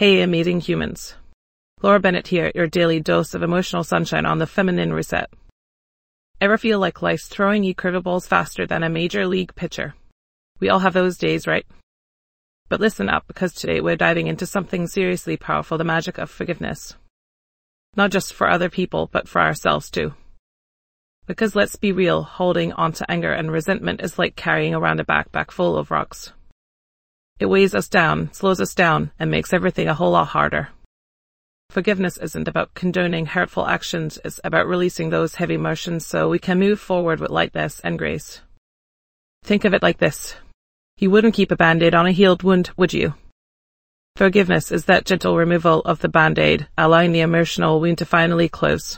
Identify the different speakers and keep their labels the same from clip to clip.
Speaker 1: Hey, amazing humans. Laura Bennett here, your daily dose of emotional sunshine on the Feminine Reset. Ever feel like life's throwing you curveballs faster than a major league pitcher? We all have those days, right? But listen up, because today we're diving into something seriously powerful, the magic of forgiveness. Not just for other people, but for ourselves too. Because let's be real, holding on to anger and resentment is like carrying around a backpack full of rocks. It weighs us down, slows us down, and makes everything a whole lot harder. Forgiveness isn't about condoning hurtful actions, it's about releasing those heavy emotions so we can move forward with lightness and grace. Think of it like this. You wouldn't keep a band-aid on a healed wound, would you? Forgiveness is that gentle removal of the band-aid, allowing the emotional wound to finally close.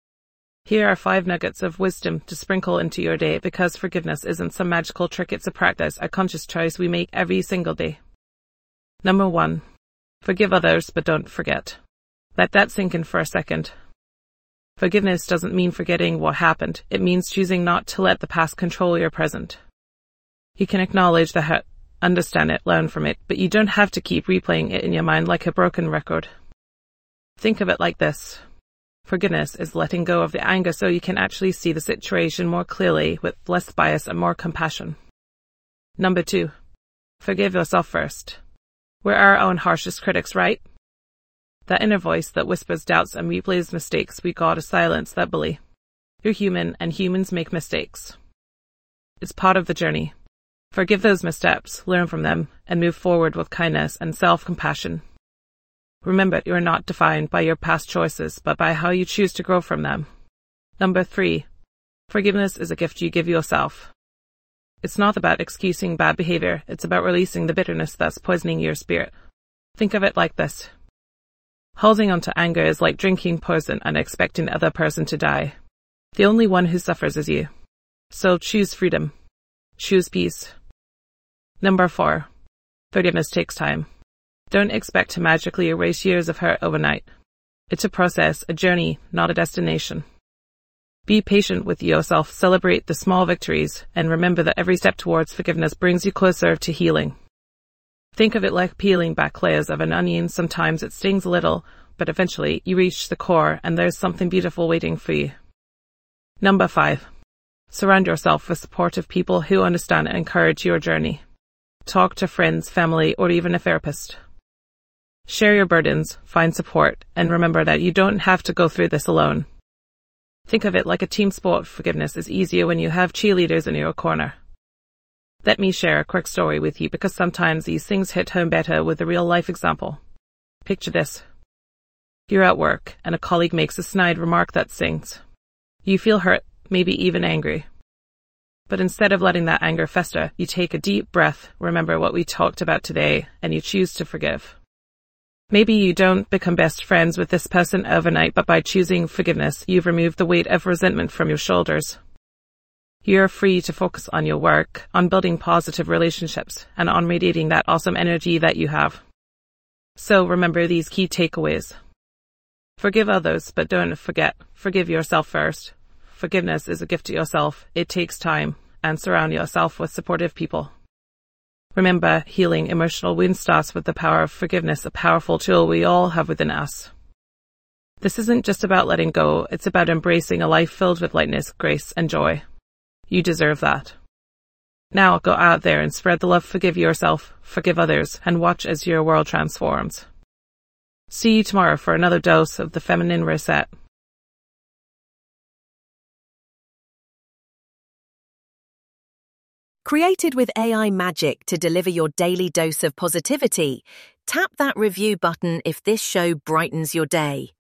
Speaker 1: Here are 5 nuggets of wisdom to sprinkle into your day, because forgiveness isn't some magical trick, it's a practice, a conscious choice we make every single day. Number 1. Forgive others, but don't forget. Let that sink in for a second. Forgiveness doesn't mean forgetting what happened. It means choosing not to let the past control your present. You can acknowledge the hurt, understand it, learn from it, but you don't have to keep replaying it in your mind like a broken record. Think of it like this. Forgiveness is letting go of the anger so you can actually see the situation more clearly, with less bias and more compassion. Number 2. Forgive yourself first. We're our own harshest critics, right? That inner voice that whispers doubts and replays mistakes, we gotta silence that bully. You're human, and humans make mistakes. It's part of the journey. Forgive those missteps, learn from them, and move forward with kindness and self-compassion. Remember, you are not defined by your past choices, but by how you choose to grow from them. Number 3. Forgiveness is a gift you give yourself. It's not about excusing bad behavior, it's about releasing the bitterness that's poisoning your spirit. Think of it like this. Holding on to anger is like drinking poison and expecting the other person to die. The only one who suffers is you. So choose freedom. Choose peace. Number 4. Forgiveness takes time. Don't expect to magically erase years of hurt overnight. It's a process, a journey, not a destination. Be patient with yourself, celebrate the small victories, and remember that every step towards forgiveness brings you closer to healing. Think of it like peeling back layers of an onion. Sometimes it stings a little, but eventually you reach the core and there's something beautiful waiting for you. Number 5. Surround yourself with supportive people who understand and encourage your journey. Talk to friends, family, or even a therapist. Share your burdens, find support, and remember that you don't have to go through this alone. Think of it like a team sport. Forgiveness is easier when you have cheerleaders in your corner. Let me share a quick story with you, because sometimes these things hit home better with a real-life example. Picture this. You're at work, and a colleague makes a snide remark that stings. You feel hurt, maybe even angry. But instead of letting that anger fester, you take a deep breath, remember what we talked about today, and you choose to forgive. Maybe you don't become best friends with this person overnight, but by choosing forgiveness, you've removed the weight of resentment from your shoulders. You're free to focus on your work, on building positive relationships, and on radiating that awesome energy that you have. So remember these key takeaways. Forgive others, but don't forget, forgive yourself first. Forgiveness is a gift to yourself. It takes time, and surround yourself with supportive people. Remember, healing emotional wounds starts with the power of forgiveness, a powerful tool we all have within us. This isn't just about letting go, it's about embracing a life filled with lightness, grace, and joy. You deserve that. Now go out there and spread the love, forgive yourself, forgive others, and watch as your world transforms. See you tomorrow for another dose of the Feminine Reset.
Speaker 2: Created with AI magic to deliver your daily dose of positivity, tap that review button if this show brightens your day.